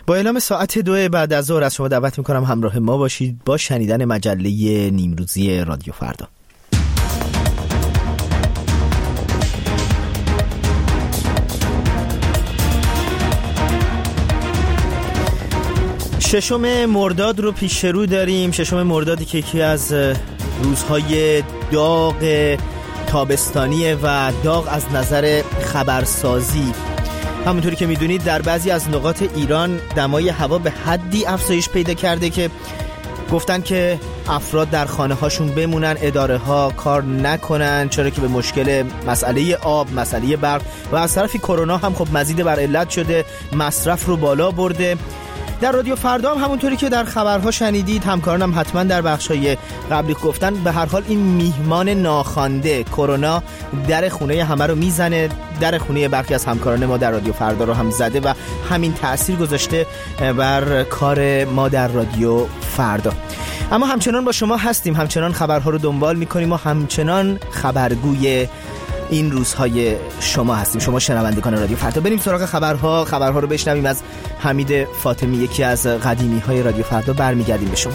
با اعلام ساعت 2 بعد از ظهر از شما دعوت میکنم همراه ما باشید با شنیدن مجله نیمروزی رادیو فردا. ششم مرداد رو پیش رو داریم. ششم مردادی که یکی از روزهای داغ تابستانیه و داغ از نظر خبرسازی. همونطوری که میدونید در بعضی از نقاط ایران دمای هوا به حدی افزایش پیدا کرده که گفتن که افراد در خانه هاشون بمونن، اداره ها کار نکنن، چرا که به مشکل مسئله آب، مسئله برق و از طرفی کرونا هم خب مزید بر علت شده، مصرف رو بالا برده. در رادیو فردا هم همونطوری که در خبرها شنیدید، همکارانم حتما در بخشای قبلی گفتن، به هر حال این میهمان ناخوانده کرونا در خونه همه رو میزنه، در خونه برخی از همکاران ما در رادیو فردا رو هم زده و همین تأثیر گذاشته بر کار ما در رادیو فردا. اما همچنان با شما هستیم، همچنان خبرها رو دنبال میکنیم و همچنان خبرگوی این روزهای شما هستیم، شما شنوندگان رادیو فردا. بریم سراغ خبرها رو بشنویم از حمید فاطمی، یکی از قدیمی های رادیو فردا. برمیگردیم به شما.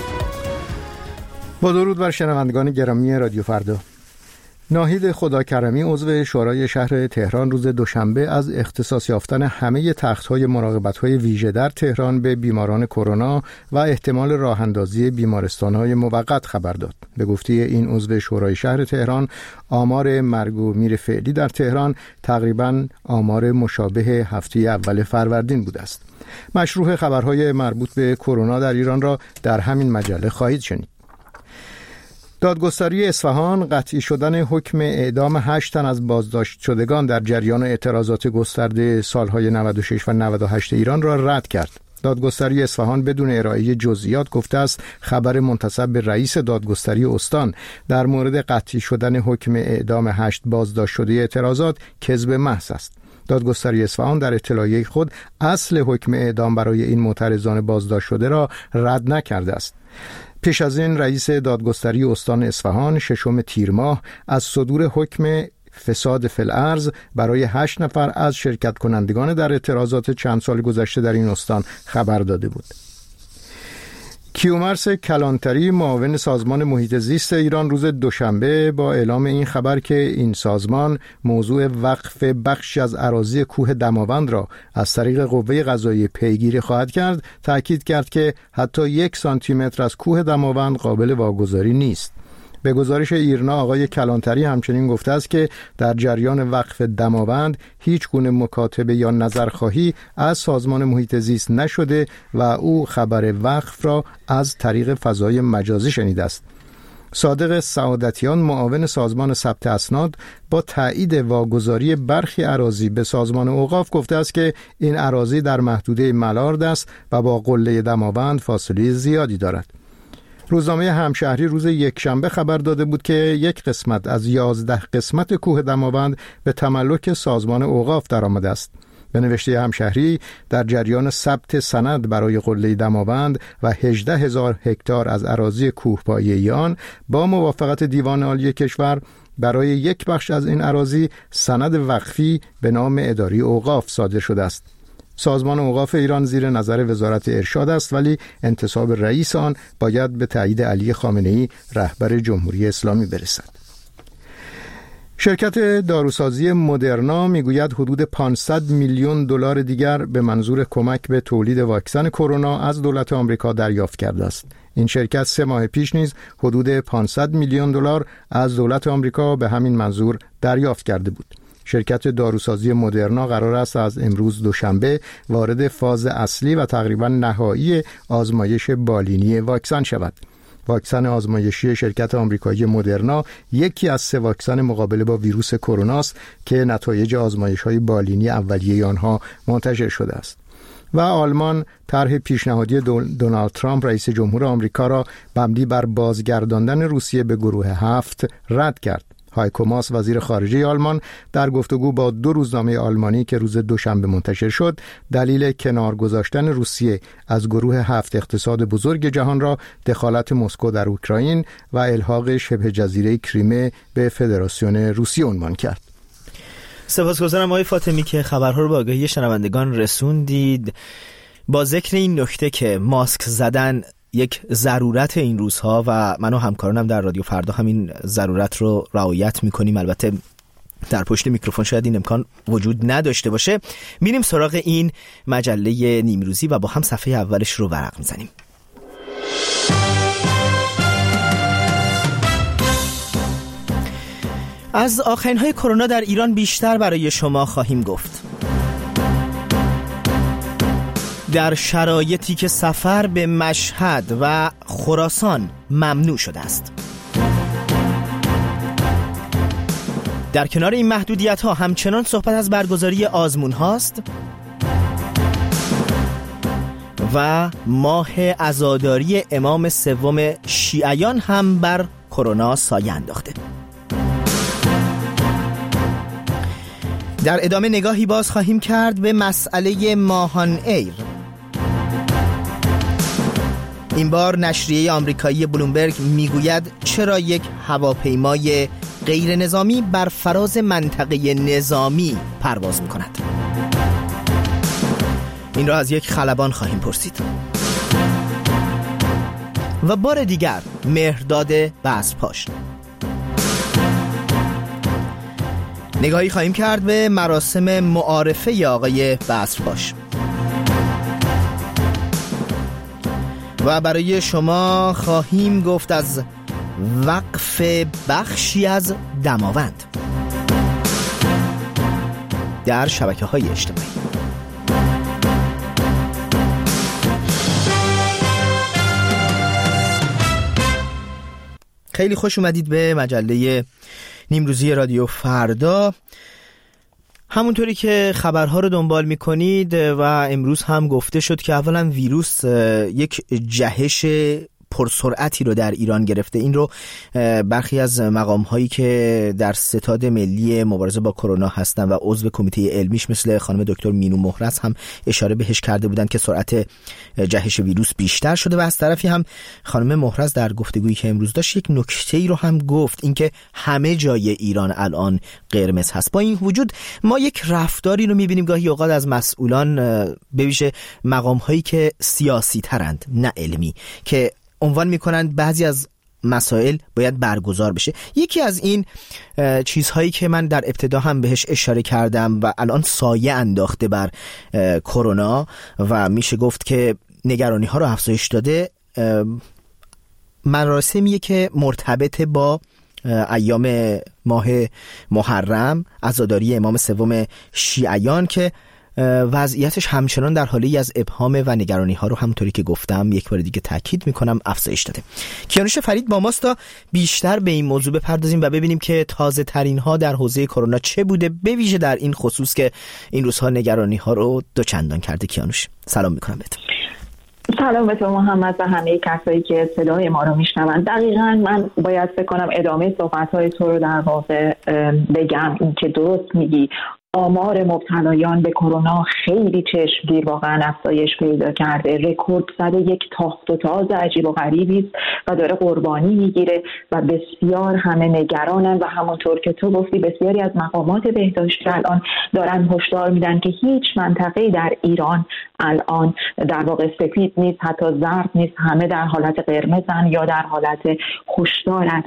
با درود بر شنوندگان گرامی رادیو فردا. ناهید خداکرمی عضو شورای شهر تهران روز دوشنبه از اختصاص یافتن همه تخت‌های مراقبت‌های ویژه در تهران به بیماران کرونا و احتمال راه اندازی بیمارستان‌های موقت خبر داد. به گفته این عضو شورای شهر تهران، آمار مرگ و میر فعلی در تهران تقریباً آمار مشابه هفته اول فروردین بوده است. مشروح خبرهای مربوط به کرونا در ایران را در همین مجله خواهید شنید. دادگستری اصفهان قطعی شدن حکم اعدام 8 تن از بازداشت شدگان در جریان اعتراضات گسترده سالهای 96 و 98 ایران را رد کرد. دادگستری اصفهان بدون ارائه جزئیات گفته است خبر منتسب به رئیس دادگستری استان در مورد قطعی شدن حکم اعدام 8 بازداشت شده اعتراضات کذب محض است. دادگستری اصفهان در اطلاعیه خود اصل حکم اعدام برای این معترضان بازداشت شده را رد نکرده است. پیش از این رئیس دادگستری استان اصفهان 6 تیر ماه از صدور حکم فساد فی الارض برای 8 نفر از شرکت کنندگان در اعتراضات چند سال گذشته در این استان خبر داده بود. کیومرث کلانتری معاون سازمان محیط زیست ایران روز دوشنبه با اعلام این خبر که این سازمان موضوع وقف بخشی از اراضی کوه دماوند را از طریق قوه قضاییه پیگیری خواهد کرد، تأکید کرد که حتی 1 سانتیمتر از کوه دماوند قابل واگذاری نیست. به گزارش ایرنا آقای کلانتری همچنین گفته است که در جریان وقف دماوند هیچ گونه مکاتبه یا نظرخواهی از سازمان محیط زیست نشده و او خبر وقف را از طریق فضای مجازی شنیده است. صادق سعادتیان معاون سازمان ثبت اسناد با تایید واگذاری برخی اراضی به سازمان اوقاف گفته است که این اراضی در محدوده ملارد است و با قله دماوند فاصله زیادی دارد. روزنامه همشهری روز یکشنبه خبر داده بود که 1 قسمت از 11 قسمت کوه دماوند به تملک سازمان اوقاف درآمده است. به نوشته همشهری در جریان ثبت سند برای قله دماوند و 18,000 هکتار از اراضی کوهپایه‌ای آن با موافقت دیوان عالی کشور برای 1 بخش از این اراضی سند وقفی به نام اداری اوقاف صادر شده است. سازمان اوقاف ایران زیر نظر وزارت ارشاد است، ولی انتصاب رئیس آن باید به تایید علی خامنه‌ای رهبر جمهوری اسلامی برسد. شرکت داروسازی مدرنا میگوید حدود 500 میلیون دلار دیگر به منظور کمک به تولید واکسن کرونا از دولت آمریکا دریافت کرده است. این شرکت 3 ماه پیش نیز حدود 500 میلیون دلار از دولت آمریکا به همین منظور دریافت کرده بود. شرکت داروسازی مدرنا قرار است از امروز دوشنبه وارد فاز اصلی و تقریبا نهایی آزمایش بالینی واکسن شود. واکسن آزمایشی شرکت آمریکایی مدرنا یکی از 3 واکسن مقابله با ویروس کرونا است که نتایج آزمایش‌های بالینی اولیه آنها منتشر شده است. و آلمان طرح پیشنهادی دونالد ترامپ رئیس جمهور آمریکا را مبنی بر بازگرداندن روسیه به گروه 7 رد کرد. هایکو ماس وزیر خارجه آلمان در گفتگو با 2 روزنامه آلمانی که روز دوشنبه منتشر شد دلیل کنار گذاشتن روسیه از گروه 7 اقتصاد بزرگ جهان را دخالت مسکو در اوکراین و الحاق شبه جزیره کریمه به فدراسیون روسیه عنوان کرد. سپاسگزارم آقای فاطمی که خبرها رو به آگاهی شنوندگان رسوندید. با ذکر این نکته که ماسک زدن یک ضرورت این روزها و من و همکارانم در رادیو فردا همین ضرورت رو رعایت میکنیم، البته در پشت میکروفون شاید این امکان وجود نداشته باشه، میریم سراغ این مجله نیمروزی و با هم صفحه اولش رو ورق میزنیم. از آخرین‌های کرونا در ایران بیشتر برای شما خواهیم گفت. در شرایطی که سفر به مشهد و خراسان ممنوع شده است. در کنار این محدودیت‌ها همچنان صحبت از برگزاری آزمون هاست و ماه عزاداری امام سوم شیعیان هم بر کرونا سایه انداخته. در ادامه نگاهی باز خواهیم کرد به مسئله ماهان ایر. این بار نشریه آمریکایی بلومبرگ میگوید چرا یک هواپیمای غیر نظامی بر فراز منطقه نظامی پرواز میکند. این را از یک خلبان خواهیم پرسید. و بار دیگر مهرداد بزرپاش. نگاهی خواهیم کرد به مراسم معارفه آقای بزرپاش. و برای شما خواهیم گفت از وقف بخشی از دماوند در شبکه‌های اجتماعی. خیلی خوش اومدید به مجله نیمروزی رادیو فردا. همونطوری که خبرها رو دنبال میکنید و امروز هم گفته شد که اولا ویروس یک جهش پرسرعتی رو در ایران گرفته. این رو برخی از مقام‌هایی که در ستاد ملی مبارزه با کرونا هستن و عضو کمیته علمیش مثل خانم دکتر مینو مهرز هم اشاره بهش کرده بودند که سرعت جهش ویروس بیشتر شده و از طرفی هم خانم مهرز در گفتگویی که امروز داشت یک نکته‌ای رو هم گفت، اینکه همه جای ایران الان قرمز هست. با این وجود ما یک رفتاری رو می‌بینیم گاهی اوقات از مسئولان، به ویژه مقام‌هایی که سیاسی ترند نه علمی، که عنوان میکنند بعضی از مسائل باید برگزار بشه. یکی از این چیزهایی که من در ابتدا هم بهش اشاره کردم و الان سایه انداخته بر کرونا و میشه گفت که نگرانی ها رو افزایش داده، مراسمیه که مرتبط با ایام ماه محرم، عزاداری امام سوم شیعیان، که وضعیتش همچنان در حالی از ابهام و نگرانی ها رو همونطوری که گفتم یک بار دیگه تاکید میکنم افزایش داده. کیانوش فرید با ماست تا بیشتر به این موضوع بپردازیم و ببینیم که تازه ترین ها در حوزه کرونا چه بوده، به ویژه در این خصوص که این روزها نگرانی ها رو دوچندان کرده. کیانوش سلام میکنم بهت. سلام به تو محمد و همه کسایی که صدای ما رو میشنوند. دقیقاً من باید فکر کنم ادامه صحبت‌های تو رو در واقع بگم، این که درست میگی آمار مبتلایان به کرونا خیلی چشمگیر واقعا افزایش پیدا کرده. رکورد زده یک تاخت و تاز عجیب و غریبی است و داره قربانی میگیره و بسیار همه نگرانن و همونطور که تو گفتی بسیاری از مقامات بهداشتی الان دارن هشدار میدن که هیچ منطقه‌ای در ایران الان در واقع سفید نیست، حتی زرد نیست، همه در حالت قرمزن یا در حالت هشدارن.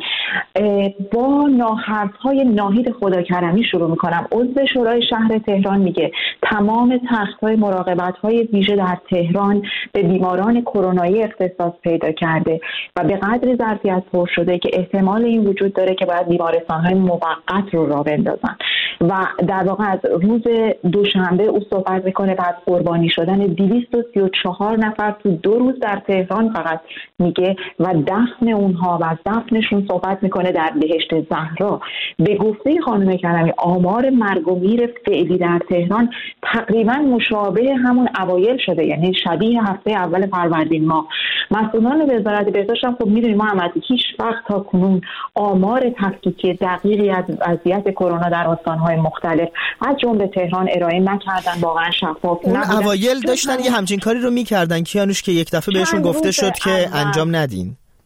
با حرف‌های ناهید خداکرمی شروع میکنم. عضو شورای شهر تهران میگه تمام تخت‌های مراقبت‌های ویژه در تهران به بیماران کرونایی اختصاص پیدا کرده و به قدر ظرفیت پر شده که احتمال این وجود داره که باید بیمارستان‌های موقت رو راه بندازن. و در واقع از روز دوشنبه او صحبت میکنه بعد قربانی شدن 234 نفر تو 2 روز در تهران فقط میگه و دفن اونها و از دفنشون صحبت میکنه در بهشت زهرا. به گفته خانم کرمی آمار مرگ و میر فعلی در تهران تقریبا مشابه همون اوایل شده، یعنی شبیه هفته اول فروردین ماه. مسئولان وزارت بهداشت هم خب میدونیم محمد هیچ وقت تا کنون آمار تفکیکی دقیقی از وضعیت کرونا در استان‌های مختلف از جمله تهران ارائه نکردن، واقعا شفاف نبودن. اوایل داشتن یه همچین کاری رو میکردن کیانوش که یک دفعه بهشون گفته شد که انجام ندین.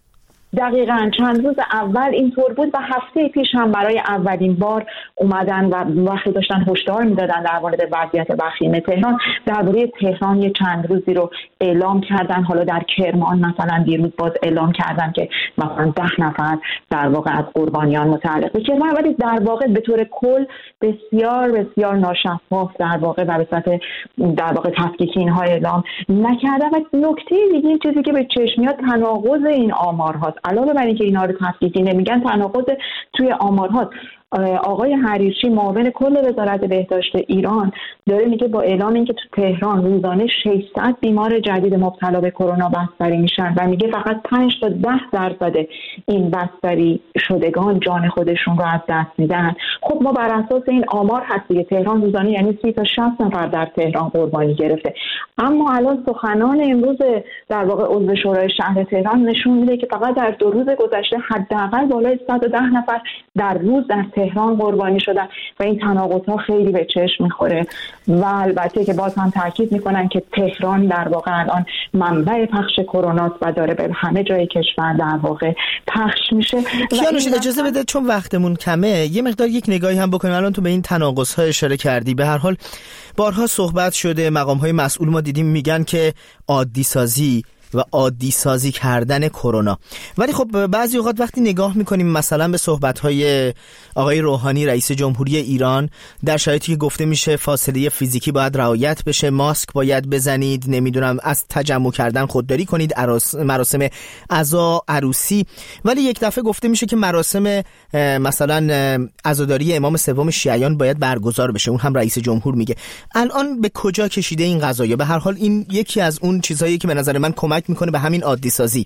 دقیقاً چند روز اول اینطور بود و هفته پیش هم برای اولین بار اومدن و وقتی داشتن هشدار میدادن در مورد وضعیت وخیم تهران، درباره تهران یه چند روزی رو اعلام کردن. حالا در کرمان مثلا دیروز باز اعلام کردن که مثلا 10 نفر در واقع از قربانیان متعلق به کرمان، ولی در واقع به طور کل بسیار بسیار ناشفاف در واقع و به صورت در واقع تفکیکی اینها اعلام نکردن. و نکته دیگه چیزی که به چشم میاد تناقض این آمارهاست. علاوه بر اینکه اینا رو تفکیکی نمیگن، تناقض توی آمارهاست. آقای حریچی معاون کل وزارت بهداشت ایران داره میگه با اعلام اینکه تو تهران روزانه 600 بیمار جدید مبتلا به کرونا بستری میشن و میگه فقط 5 تا 10% این بستری شدگان جان خودشون رو از دست میدن. خب ما بر اساس این آمار هست دیگه، تهران روزانه یعنی 30 تا 60 نفر در تهران قربانی گرفته. اما الان سخنان امروز در واقع عضو شورای شهر تهران نشون میده که فقط در 2 روز گذشته حداقل بالای 110 نفر در روز در تهران قربانی شدن و این تناقض‌ها خیلی به چشم میخوره. و البته که باز هم تاکید میکنن که تهران در واقع الان منبع پخش کرونا و داره به همه جای کشور در واقع پخش میشه. کیانوش اجازه بده چون وقتمون کمه یه مقدار یک نگاهی هم بکنیم. الان تو به این تناقض‌ها اشاره کردی، به هر حال بارها صحبت شده، مقام‌های مسئول ما دیدیم میگن که عادی سازی و عادی سازی کردن کرونا، ولی خب بعضی اوقات وقتی نگاه میکنیم مثلا به صحبت‌های آقای روحانی رئیس جمهوری ایران در شرایطی که گفته میشه فاصله فیزیکی باید رعایت بشه، ماسک باید بزنید، نمیدونم از تجمع کردن خودداری کنید، مراسم عزا عروسی، ولی یک دفعه گفته میشه که مراسم مثلا عزاداری امام سوم شیعیان باید برگزار بشه، اون هم رئیس جمهور میگه. الان به کجا کشیده این قضایا؟ به هر حال این یکی از اون چیزایی که به نظر من کمک میکنه به همین عادی سازی.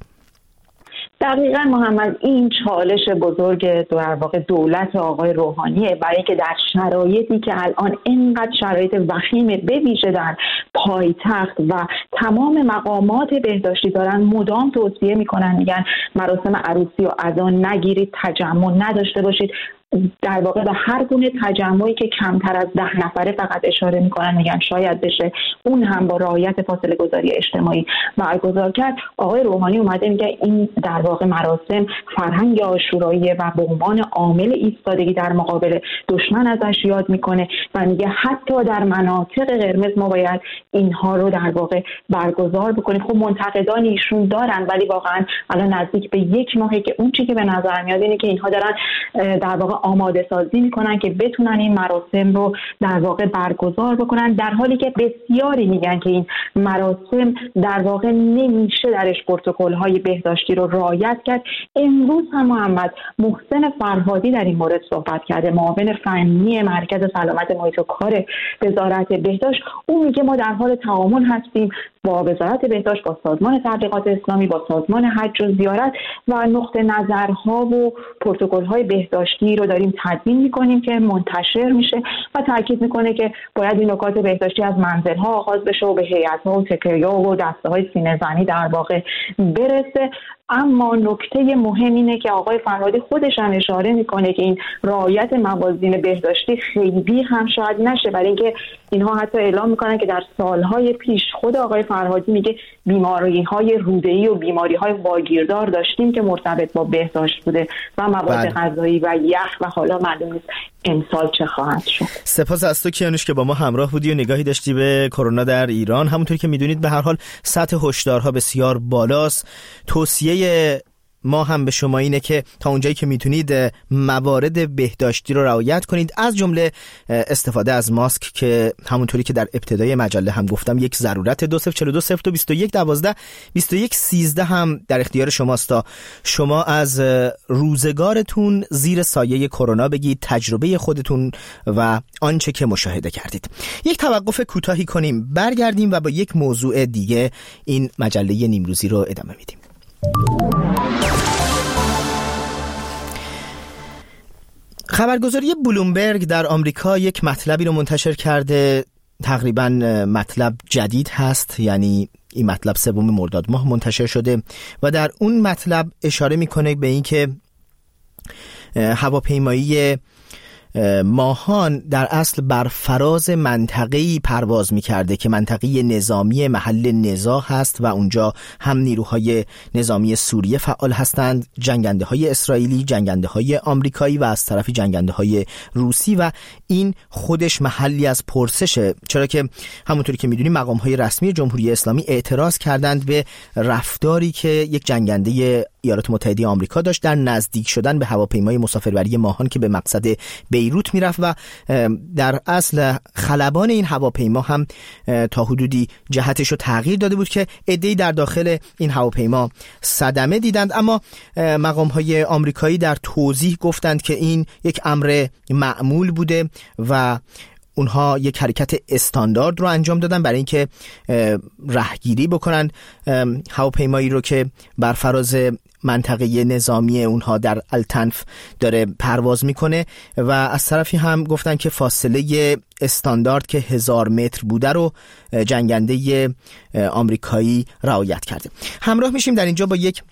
دقیقاً محمد، این چالش بزرگ در واقع دولت آقای روحانیه، برای اینکه در شرایطی که الان اینقدر شرایط وخیم به ویژه در پایتخت و تمام مقامات بهداشتی دارن مدام توصیه میکنن، میگن مراسم عروسی و عزا نگیرید، تجمع نداشته باشید. در واقع به هر گونه تجمعی که کمتر از 10 نفره فقط اشاره میکنن، میگن شاید بشه اون هم با رعایت فاصله گذاری اجتماعی برگزار کرد. آقای روحانی اومده میگه این در واقع مراسم فرهنگ عاشوراییه و به عنوان عامل ایستادگی در مقابل دشمن ازش یاد میکنه و میگه حتی در مناطق قرمز ما باید اینها رو در واقع برگزار بکنیم. خب منتقدان ایشون دارن، ولی واقعا الان نزدیک به 1 ماهه که اون چیزی که به نظر میاد اینه که اینها دارن در واقع آماده سازی میکنن که بتونن این مراسم رو در واقع برگزار بکنن، در حالی که بسیاری میگن که این مراسم در واقع نمیشه درش پروتکل‌های بهداشتی رو رعایت کرد. امروز هم محمد محسن فرهادی در این مورد صحبت کرده، معاون فنی مرکز سلامت محیط و کار وزارت بهداشت. اون میگه ما در حال تعامل هستیم با وزارت بهداشت، با سازمان تبلیغات اسلامی، با سازمان حج و زیارت و نقطه نظرها و پروتکل‌های بهداشتی رو داریم تدوین میکنیم که منتشر میشه و تاکید میکنه که باید این نکات بهداشتی از منزل‌ها آغاز بشه و به هیئت‌ها و تکیه‌ها و دسته‌های سینه‌زنی در واقع برسه. اما نکته مهم اینه که آقای فرهادی خودش هم اشاره میکنه که این رعایت موازین بهداشتی خیلی هم شاید نشه، برای اینکه اینها حتی اعلام میکنن که در سالهای پیش خود آقای فرهادی میگه بیماری‌های روده‌ای و بیماری‌های واگیردار داشتیم که مرتبط با بهداشت بوده و مواد غذایی و یخ و حالا معلوم نیست امسال چه خواهد شد. سپاس از تو کیانوش که با ما همراه بودی و نگاهی داشتی به کرونا در ایران. همونطور که میدونید به هر حال سطح هشدارها بسیار بالاست. توصیه ما هم به شما اینه که تا اونجایی که میتونید موارد بهداشتی رو رعایت کنید، از جمله استفاده از ماسک که همونطوری که در ابتدای مجله هم گفتم یک ضرورت. 20420221122113 هم در اختیار شماست تا شما از روزگارتون زیر سایه کرونا بگید، تجربه خودتون و آنچه که مشاهده کردید. یک توقف کوتاهی کنیم، برگردیم و با یک موضوع دیگه این مجله نیمروزی رو ادامه میدیم. خبرگزاری بلومبرگ در آمریکا یک مطلبی رو منتشر کرده، تقریباً مطلب جدید هست، یعنی این مطلب 3 مرداد ماه منتشر شده و در اون مطلب اشاره میکنه به این که هواپیمایی ماهان در اصل بر فراز منطقه‌ای پرواز می‌کرده که منطقه نظامی محل نزاع هست و اونجا هم نیروهای نظامی سوریه فعال هستند، جنگنده‌های اسرائیلی، جنگنده‌های آمریکایی و از طرفی جنگنده‌های روسی، و این خودش محلی از پرسشه، چرا که همونطوری که می‌دونیم مقام‌های رسمی جمهوری اسلامی اعتراض کردند به رفتاری که یک جنگنده ایالات متحده آمریکا داشت در نزدیک شدن به هواپیمای مسافربری ماهان که به مقصد بیروت میرفت، و در اصل خلبان این هواپیما هم تا حدودی جهتش رو تغییر داده بود که عده‌ای در داخل این هواپیما صدمه دیدند. اما مقام‌های آمریکایی در توضیح گفتند که این یک امر معمول بوده و اونها یک حرکت استاندارد رو انجام دادن برای اینکه رهگیری بکنن هواپیمایی رو که بر فراز منطقه نظامی اونها در التنف داره پرواز میکنه، و از طرفی هم گفتن که فاصله استاندارد که 1000 متر بوده رو جنگنده آمریکایی رعایت کرده. همراه میشیم در اینجا با یک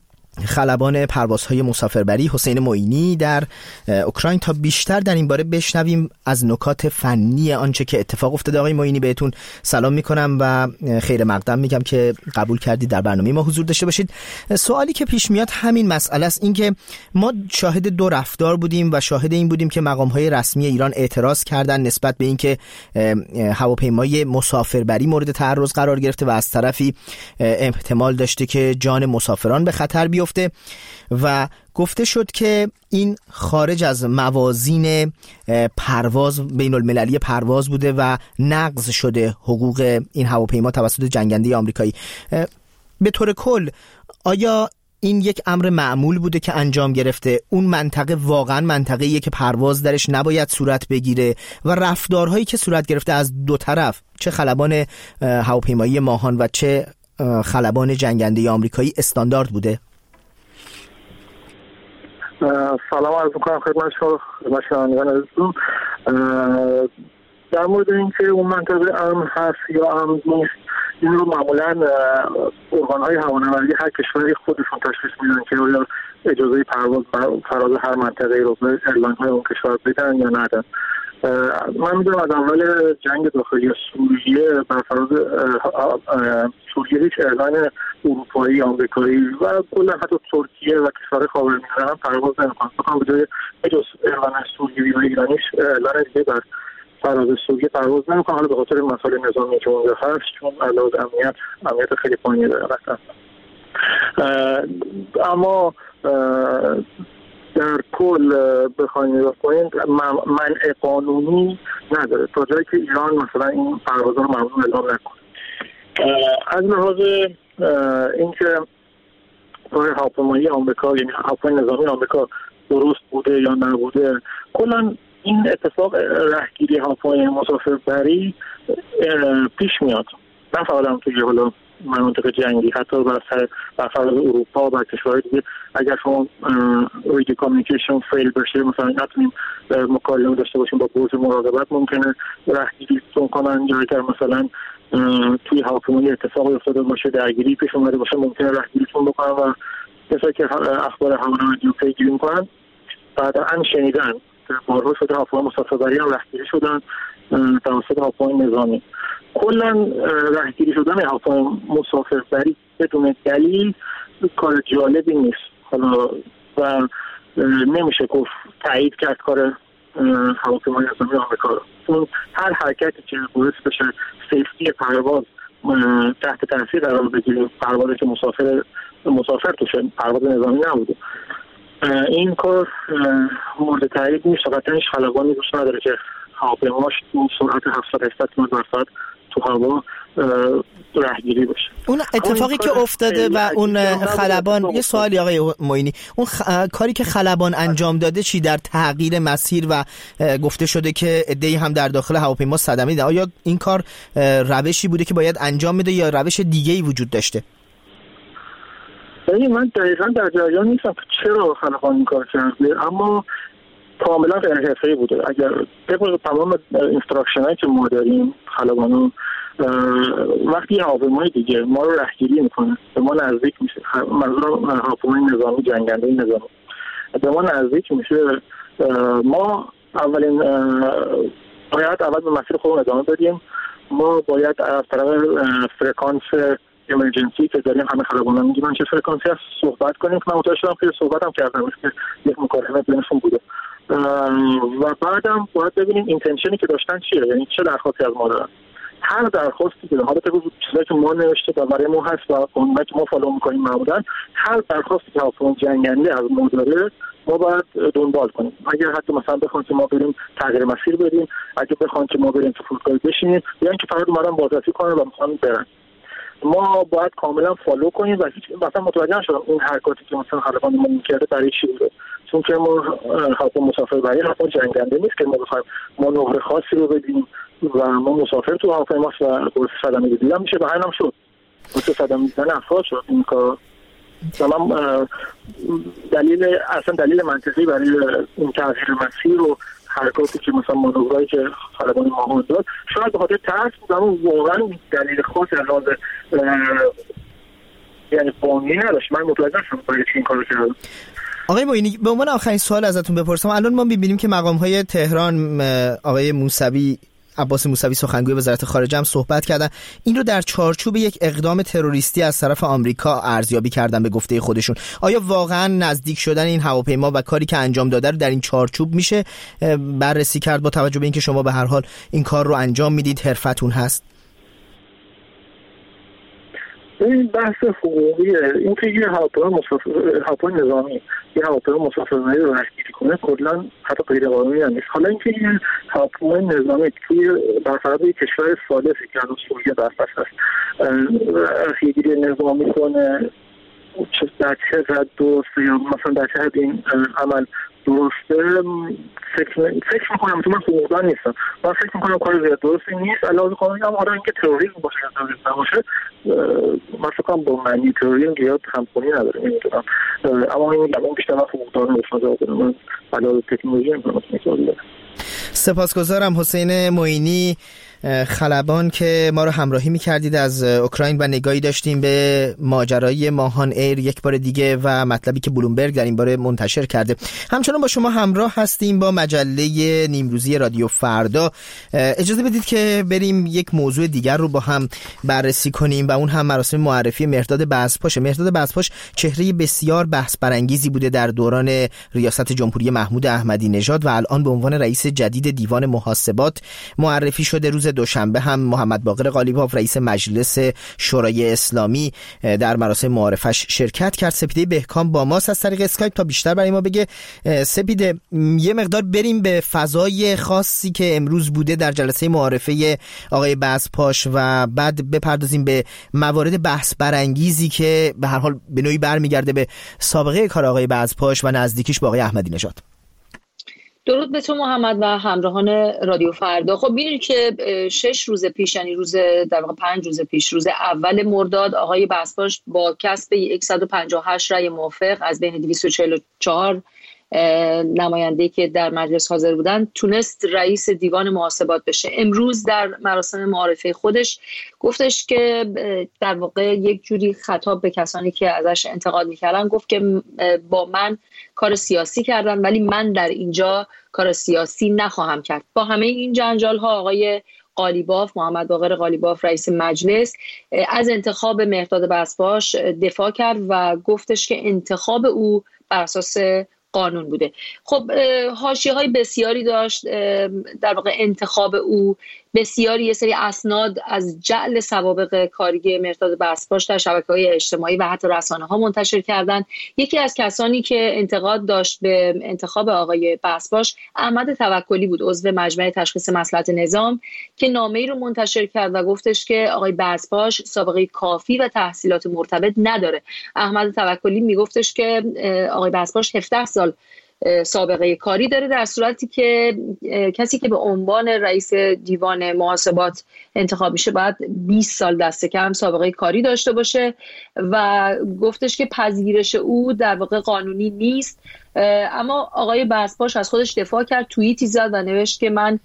خلبان پروازهای مسافربری، حسین معینی در اوکراین، تا بیشتر در این باره بشنویم از نکات فنی آنچه که اتفاق افتاده. آقای معینی بهتون سلام میکنم و خیر مقدم میگم که قبول کردید در برنامه ما حضور داشته باشید. سوالی که پیش میاد همین مسئله است، این که ما شاهد دو رفتار بودیم و شاهد این بودیم که مقام‌های رسمی ایران اعتراض کردن نسبت به اینکه هواپیمای مسافربری مورد تعرض قرار گرفته و از طرفی احتمال داشته که جان مسافران به خطر بیفته، و گفته شد که این خارج از موازین پرواز بین المللی پرواز بوده و نقض شده حقوق این هواپیما توسط جنگنده آمریکایی. به طور کل آیا این یک امر معمول بوده که انجام گرفته؟ اون منطقه واقعا منطقه‌ایه که پرواز درش نباید صورت بگیره و رفتارهایی که صورت گرفته از دو طرف، چه خلبان هواپیمایی ماهان و چه خلبان جنگنده آمریکایی، استاندارد بوده؟ سلام عرض می‌کنم خدمت شنوندگان عزیزم. در مورد اینکه اون منطقه امن هست یا امن نیست، این رو معمولا ارگان‌های هوانوردی هر کشوری خودشون تشخیص میدن که آیا اجازه پرواز فراز هر منطقه رو به ایرلاین‌های اون کشور بدن یا ندن. من میدونم از اول جنگ داخلی سوریه بر فراز سوریه هیچ ایرلاین اروپایی، آمریکایی و کلا حتی ترکیه و کشور خاورمیانه هم پرواز نمی‌کنن. فقط به جای بجز ایرلاین سوریه و ایرانیش ایرلاین دیگه بر فراز سوریه پرواز نمی‌کنن، حالا به خاطر مسائل نظامی که اونجا هست، چون علاوه امنیت خیلی پایینی داره قطعا. اما در کل بخواید نگاه کنید منع قانونی نداره تا جایی که ایران مثلا این پروازها رو ممنوع اعلام نکنه. از لحاظ اینکه هواپیمایی آمریکا یعنی هواپیمای نظامی آمریکا درست بوده یا نبوده، کلا این اتفاق رهگیری هواپیمای مسافربری پیش میاد، نه فقط هم توی حالا مناطق جنگی، حتی بر فراز اروپا و کشورهای دیگه. اگر شما رادیو کامیونیکیشن فیل بشه، مثلا نتونیم مکالمه داشته باشیم با برج مراقبت، ممکنه رهگیریتون کنن، یا اگر مثلا توی هواپیمایی اتفاقی افتاده باشه، درگیری پیش اومده باشه، ممکنه رهگیریتون بکنن و کسایی که اخبار هوانوردی رو پیگیری میکنن بعدا شنیدن بارها شده هواپیمای مسافربری هم رهگیری شدن توسط هواپیمای نظامی. کلا رهگیری شدن هواپیمای مسافربری بدون دلیل کار جالبی نیست، حالا و نمیشه گفت تایید کرد کار هواپیمای نظامی آمریکا رو. اون هر حرکتی که باعث بشه سیفتی پرواز تحت تاثیر قرار بگیره، پروازی که مسافر توشه، پرواز نظامی نبوده، این کار مورد تایید نیست. قطعا هیچ خلبانی دوست نداره که هواپیماش با سرعت 700 کیلومتر در ساعت تو هوا رهگیری بشه. اون اتفاقی که افتاده و اون خلبان، یه سوالی آقای معینی، اون کاری که خلبان انجام داده چی در تغییر مسیر و گفته شده که عده‌ای هم در داخل هواپیما صدمه دیدن، آیا این کار روشی بوده که باید انجام میده یا روش دیگه‌ای وجود داشته؟ من دقیقاً در جریان نیستم که چرا خلبان این کار کرده، اما کاملا غیر حرفه‌ای بوده. اگر طبق تمام اینستراکشنایی که ما داریم، خلبانو وقتی هواپیمای دیگه ما رو رهگیری میکنه، به ما نزدیک میشه، منظورم هواپیمای نظامی، جنگنده نظامی به ما نزدیک میشه، ما اولین باید اول به مسیر خودمون ادامه بدیم. ما باید از طرف فرکانس امرجنسی که داریم همه خلبانان میگن چه فرکانسی هست صحبت کنیم که من متوجه شدم که صحبت هم کردم که یک مکالمه بینشون بوده و بعدم باید ببینیم اینتنشنی که داشتن چیه، یعنی چه درخواستی از ما دارن. هر درخواستی که حالت چیزایی که ما نوشته و برای ما هست و اونایی که ما فالو میکنیم معمولا هر درخواستی که حاکم جنگنده از ما داره ما باید دنبال کنیم. اگر حتی مثلا بخوان که ما بریم تغییر مسیر بدیم، اگه بخوان که ما بریم تو فرودگاه بشینیم یا اینکه فقط اومدن بازرسی کنن و میخوان برن، ما باید کاملا فالو کنیم و هیچ مثلا متوجه نشدم این حرکاتی که مثلا خلبان ما میکرده برای چی بوده، چون که ما حتی مسافربری حتی جنگنده نیست که ما بخوایم مانور خاصی رو بدیم و ما مسافر تو هواپیماست و درست صدمه دیدم میشه و همین هم شد درست صدمه دیدن افراد شد. این کار تمام دلیل منطقی برای این تغییر مسیر و حرکاتی که مثلا مانورایی که خلبان ما داد شاید به خاطر ترس بود، اما واقعا دلیل خاصی از لحاظ یعنی قانونی نداشت. من متوجه شدم برای چی این کارو کردم. آقای معینی به عنوان آخرین سوال ازتون بپرسم، الان ما می‌بینیم که مقام‌های تهران آقای موسوی عباس موسوی سخنگوی وزارت خارجه هم صحبت کردن، این رو در چارچوب یک اقدام تروریستی از طرف آمریکا ارزیابی کردن به گفته خودشون. آیا واقعا نزدیک شدن این هواپیما و کاری که انجام داده رو در این چارچوب میشه بررسی کرد با توجه به اینکه شما به هر حال این کار رو انجام میدید، حرفتون هست؟ این بحث حقوقیه. این که یه هواپیمای نظامی یه هواپیمای مسافربری رو رهگیری کنه کلا حتی غیر قانونی نیست. حالا اینکه یه هواپیمای نظامی توی برطرف یک کشور ثالثی که هنوز سوریه درپس هست رهگیری نظامی کنه در چه حد درسته یا مثلا در چه حد این عمل درسته فکر میکنم، تو من حقوقدان نیستم، من فکر میکنم کار زیاد درستی نیست علاوه قانونی. اما حالا اینکه تروریسم باشه یا تروریسم نباشه من فکر کنم با معنی تروریسم زیاد همخونی نداره، نمیدونم. اما این بیشتر من حقوقدان نیستم، من علاوه تکنولوژی میکنم. سپاسگزارم حسین معینی خلبان که ما رو همراهی می‌کردید از اوکراین و نگاهی داشتیم به ماجرای ماهان ایر یک بار دیگه و مطلبی که بلومبرگ در این باره منتشر کرده. همچنان با شما همراه هستیم با مجله نیمروزی رادیو فردا. اجازه بدید که بریم یک موضوع دیگر رو با هم بررسی کنیم و اون هم مراسم معرفی مهرداد بزپاش. مهرداد بزپاش چهره بسیار بحث برانگیزی بوده در دوران ریاست جمهوری محمود احمدی نژاد و الان به عنوان رئیس جدید دیوان محاسبات معرفی شده. روز دوشنبه هم محمد باقر قالیباف رئیس مجلس شورای اسلامی در مراسم معارفش شرکت کرد. سپیده بهکام با ماست از طریق اسکایپ تا بیشتر برای ما بگه. سپیده، یه مقدار بریم به فضای خاصی که امروز بوده در جلسه معارفه آقای بزپاش و بعد بپردازیم به موارد بحث برانگیزی که به هر حال به نوعی برمیگرده به سابقه کار آقای بزپاش و نزدیکیش با آقای احمدی نژاد. درود به تو محمد و همراهان رادیو فردا. خب ببینید که 6 روز پیش، یعنی در واقع 5 روز پیش، روز اول مرداد، آقای بزپاش با کسب 158 رأی موافق از بین 244 نماینده که در مجلس حاضر بودن تونست رئیس دیوان محاسبات بشه. امروز در مراسم معارفه خودش گفتش که در واقع یک جوری خطاب به کسانی که ازش انتقاد میکردن، گفت که با من کار سیاسی کردن ولی من در اینجا کار سیاسی نخواهم کرد. با همه این جنجال ها آقای قالیباف، محمد باقر قالیباف رئیس مجلس، از انتخاب مهرداد بزپاش دفاع کرد و گفتش که انتخاب او بر اساس قانون بوده. خب حاشیه‌های بسیاری داشت در واقع انتخاب او، بسیاری یه سری اسناد از جعل سوابق کاری مهرداد بزپاش در شبکه‌های اجتماعی و حتی رسانه‌ها منتشر کردن. یکی از کسانی که انتقاد داشت به انتخاب آقای بزپاش احمد توکلی بود، عضو مجمع تشخیص مصلحت نظام، که نامه‌ای رو منتشر کرد و گفتش که آقای بزپاش سابقه کافی و تحصیلات مرتبط نداره. احمد توکلی میگفتش که آقای بزپاش 17 سال سابقه کاری داره، در صورتی که کسی که به عنوان رئیس دیوان محاسبات انتخاب میشه باید 20 سال دست کم سابقه کاری داشته باشه و گفتش که پذیرش او در واقع قانونی نیست. اما آقای بزپاش از خودش دفاع کرد، توییتی زد و نوشت که من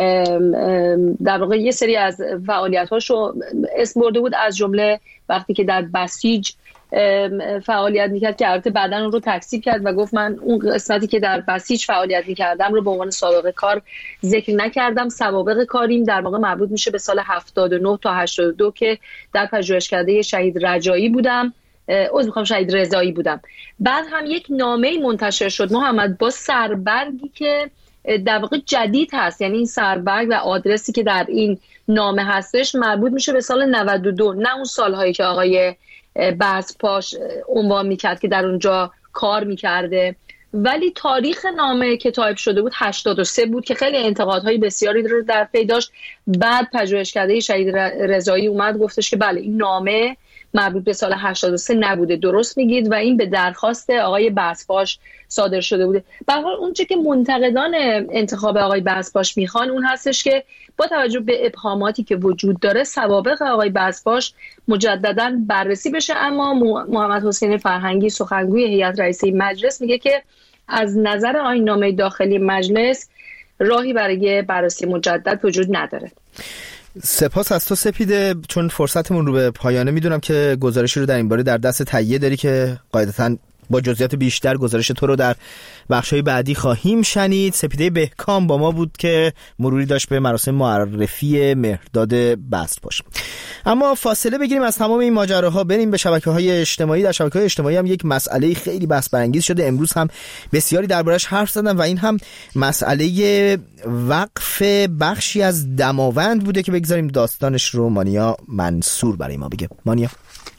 در واقع یه سری از فعالیت‌هاش رو اسم برده بود، از جمله وقتی که در بسیج فعالیت میکرد که البته بعداً اون رو تکذیب کرد و گفت من اون قسمتی که در بسیج فعالیت میکردم رو به عنوان سابقه کار ذکر نکردم. سوابق کاریم در واقع مربوط میشه به سال 79 تا 82 که در پژوهشکده شهید رجایی بودم، شهید رضایی بودم. بعد هم یک نامه منتشر شد محمد با سربرگی که در واقع جدید هست، یعنی این سربرگ و آدرسی که در این نامه هستش مربوط میشه به سال 92، نه اون سالهایی که آقای بسپاش عنوان میکرد که در اونجا کار میکرده. ولی تاریخ نامه که تایپ شده بود 83 بود که خیلی انتقادهای بسیاری رو در پی داشت. بعد پژوهشکده شهید رضایی اومد گفتش که بله این نامه مربوط به سال 83 نبوده، درست میگید، و این به درخواست آقای بسپاش صادر شده بوده. به هر حال اونچه که منتقدان انتخاب آقای بسپاش میخوان اون هستش که با توجه به ابهاماتی که وجود داره سوابق آقای بسپاش مجددا بررسی بشه. اما محمد حسین فرهنگی سخنگوی هیئت رئیسه مجلس میگه که از نظر آیین‌نامه داخلی مجلس راهی برای بررسی مجدد وجود نداره. سپاس از تو سپیده، چون فرصتمون رو به پایانه میدونم که گزارشی رو در این باره در دست تهیه داری که قاعدتاً با جزئیات بیشتر گزارش تو رو در بخش‌های بعدی خواهیم شنید. سپیده بهکام با ما بود که مروری داشت به مراسم معرفی مهرداد بسپاش. اما فاصله بگیریم از تمام این ماجراها، بریم به شبکه‌های اجتماعی. در شبکه‌های اجتماعی هم یک مسئله خیلی بحث برانگیز شده، امروز هم بسیاری دربارش حرف زدن و این هم مسئله وقف بخشی از دماوند بوده که بگذاریم داستانش رو مانیا منصور برای ما بگه. مانیا.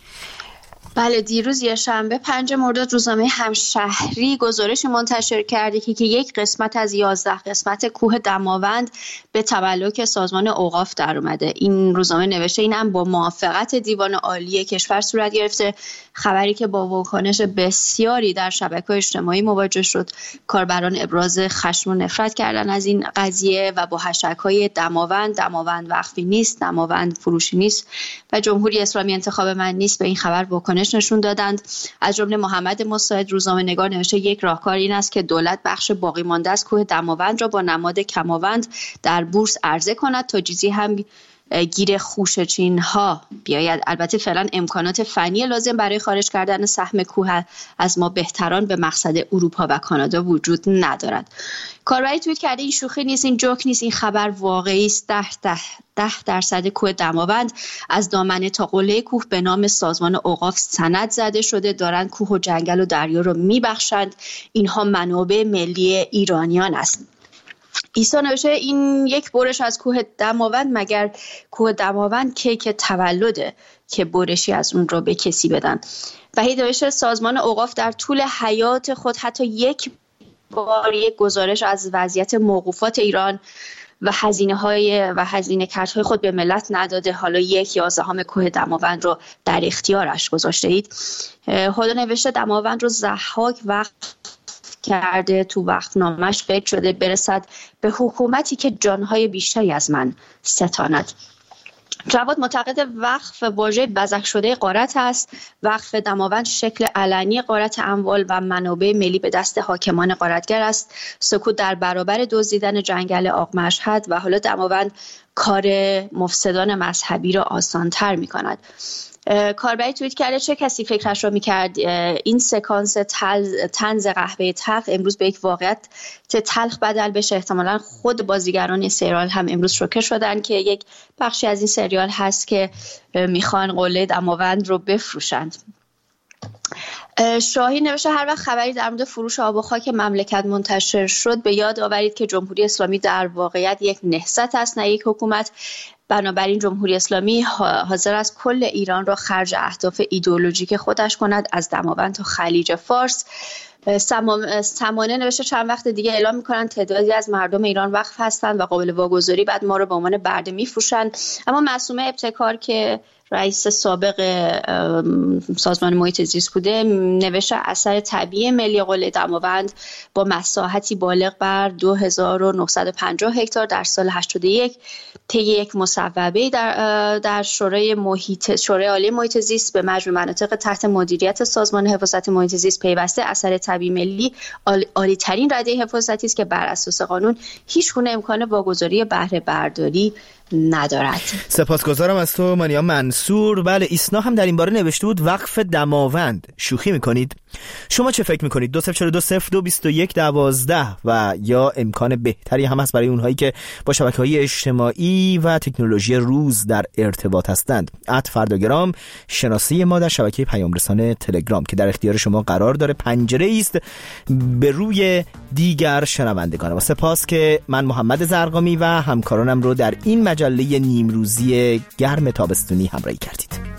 بله، دیروز یه شنبه 5 مرداد روزنامه همشهری گزارش منتشر کرده که یک قسمت از 11 قسمت کوه دماوند به تملک سازمان اوقاف در اومده. این روزنامه نوشته این هم با موافقت دیوان عالی کشور صورت گرفته، خبری که با واکنش بسیاری در شبکه‌های اجتماعی مواجه شد. کاربران ابراز خشم و نفرت کردن از این قضیه و با هشتگ‌های دماوند وقفی نیست، دماوند فروشی نیست و جمهوری اسلامی انتخاب من نیست به این خبر واکنش نشون دادند. از جمله محمد مساعد روزنامه‌نگار نوشته یک راهکار این است که دولت بخش باقی مانده از کوه دماوند را با نماد کماوند در بورس عرضه کند تا چیزی هم گیر خوشچین ها بیاید. البته فعلا امکانات فنی لازم برای خارج کردن سهم کوه از ما بهتران به مقصد اروپا و کانادا وجود ندارد. کاربری توییت کرده این شوخی نیست، این جوک نیست، این خبر واقعی است. 10% کوه دماوند از دامنه تا قله کوه به نام سازمان اوقاف سند زده شده، دارند کوه و جنگل و دریا رو میبخشند. اینها منابع ملی ایرانیان است. ایسا نوشته این یک برش از کوه دماوند، مگر کوه دماوند کیک تولده که برشی از اون رو به کسی بدن. وحید نوشته سازمان اوقاف در طول حیات خود حتی یک بار یک گزارش از وضعیت موقوفات ایران و هزینه کردهای خود به ملت نداده، حالا 1/11 کوه دماوند رو در اختیارش گذاشته اید. خدا نوشته دماوند رو ضحاک وقف کرده، تو وقفنامه‌اش فکر شده برسد به حکومتی که جانهای بیشتری از من ستاند. جواد معتقد وقف واژه بزک شده غارت است. وقف دماوند شکل علنی غارت اموال و منابع ملی به دست حاکمان غارتگر است. سکوت در برابر دزدیدن جنگل آق مشهد و حالا دماوند کار مفسدان مذهبی را آسان‌تر می‌کند. کاربری توییت کرده چه کسی فکرش را میکرد این سکانس طنز قهوه تلخ امروز به یک واقعیت تلخ بدل بشه. احتمالا خود بازیگران این سریال هم امروز شوکه شدن که یک بخشی از این سریال هست که میخوان قله دماوند رو بفروشند. شاهین نوشته هر وقت خبری در مورد فروش آب و خاک مملکت منتشر شد به یاد آورید که جمهوری اسلامی در واقعیت یک نهضت است نه یک حکومت. بنابراین جمهوری اسلامی حاضر است کل ایران را خرج اهداف ایدئولوژیک خودش کند، از دماوند تا خلیج فارس. سمانه نوشته چند وقت دیگه اعلام میکنن تعدادی از مردم ایران وقف هستند و قابل واگذاری، بعد ما رو به عنوان برده میفروشن. اما معصومه ابتکار که رئیس سابق سازمان محیط زیست بوده نوشته اثر طبیعی ملی قله دماوند با مساحتی بالغ بر 2950 هکتار در سال 81 طی یک مصوبه در شورای عالی محیط زیست به مجموع مناطق تحت مدیریت سازمان حفاظت محیط زیست پیوسته اثر طبیعی ملی عالی ترین رده حفاظتی است که بر اساس قانون هیچ گونه امکان واگذاری بهره برداری ندارد. سپاسگزارم از تو مانیا منصور. بله، ایسنا هم در این باره نوشته بود وقف دماوند. شوخی میکنید؟ شما چه فکر میکنید؟ 2042022112 و یا امکان بهتری هم هست برای اونهایی که با شبکه‌های اجتماعی و تکنولوژی روز در ارتباط هستند. @فرداگرام شناسی ما در شبکه پیام رسان تلگرام که در اختیار شما قرار داره، پنجره است به روی دیگر شنوندگان. و سپاس که من محمد زرقامی و همکارانم رو در این مجله نیمروزی گرم تابستونی همراهی کردید.